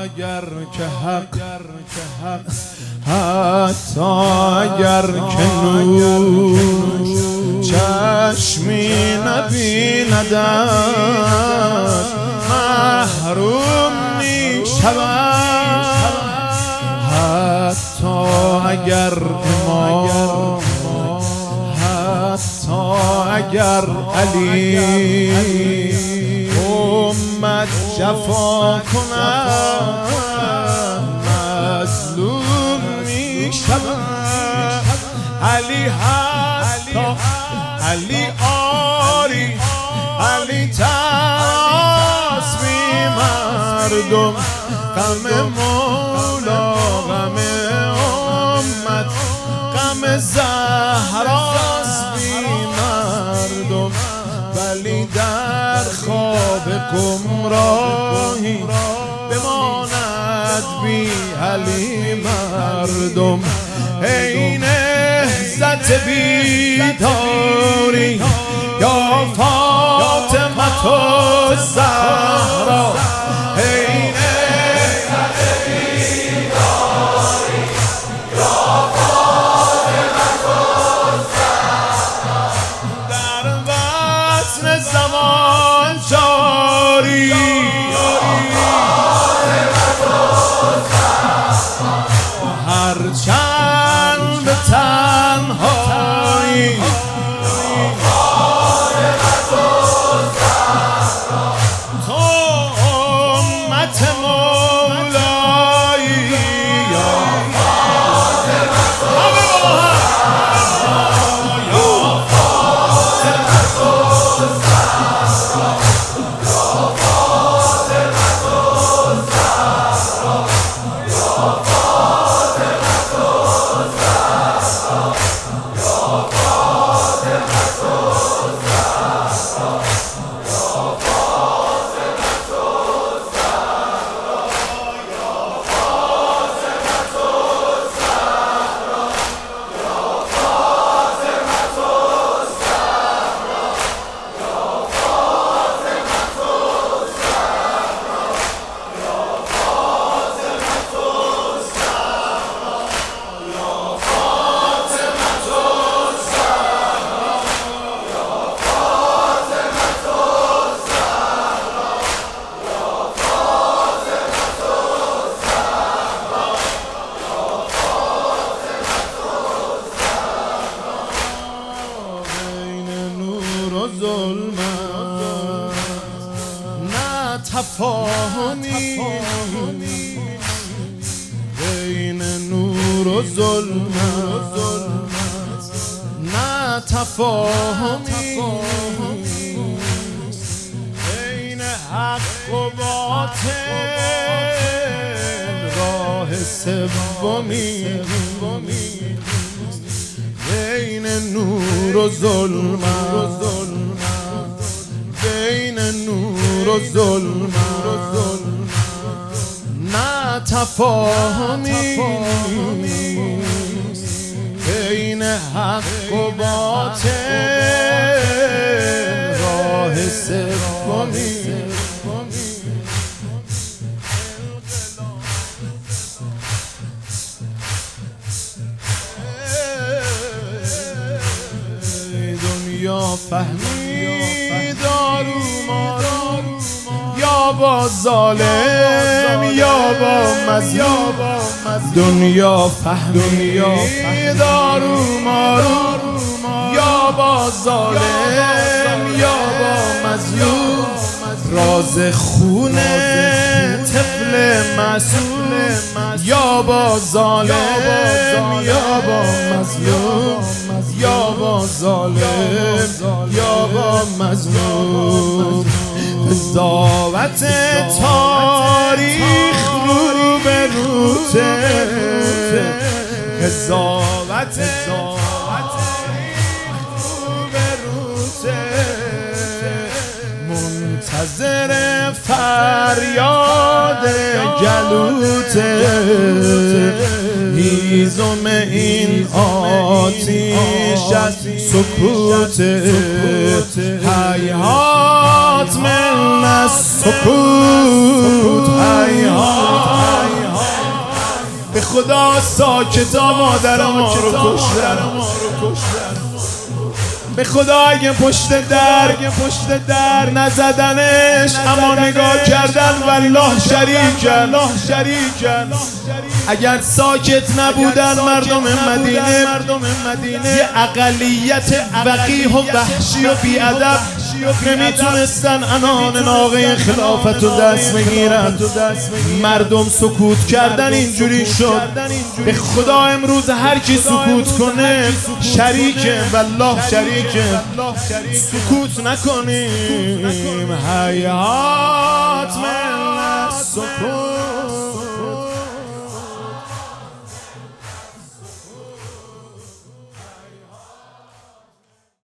اگر که حق حتی اگر که نور چشمی نبیندش محروم می شود. حتی اگر امام حتی اگر علی امت جفا کند مظلوم می شود. علی حتی علی آری علی تسبی مردم غم مولا غم امت غم زهراست بی مردم ولی در خواب گمراهی بماند بی علی مردم. ای نهضت بیداری یا فاطمة الزهرا ای نهضت بیداری یا فاطمة الزهرا در وطن زمان جاری هرچند به تنهایی تو امت مولایی یا نه تفاهمی بین نور و ظلمت نه تفاهمی بین حق و باطل راه سومی بین نور و ظلمت بین نور و ظلمت نه تفاهمی بین حق و باطل راه سومی دنیا فهمی دارو مارو یا با ظالم یا با مظلوم دنیا فهمی دارو مارو یا با ظالم یا با مظلوم راز خون طفل معصوم یا با ظالم یا با مظلوم یا با ظالم یا با مظلوم قضاوت تاریخ رو به روته قضاوت منتظر فریاد گلوته هیزم این آتیش از سکوت هیهات من السکوت هیهات خدا ساکتا مادر ما رو کشتن. به خدا اگه پشت در نزدنش اما نگاه کردن والله شریکن. اگر ساکت نبودن مردم مدینه یه اقلیت وقیح و وحشی و بیادب نمیتونستن عنان ناقه خلافت رو دست بگیرن. مردم سکوت کردن اینجوری شد. به خدا امروز هر کی سکوت کنه شریکه، والله شریکه. سکوت نکنیم. حیات من سکوت.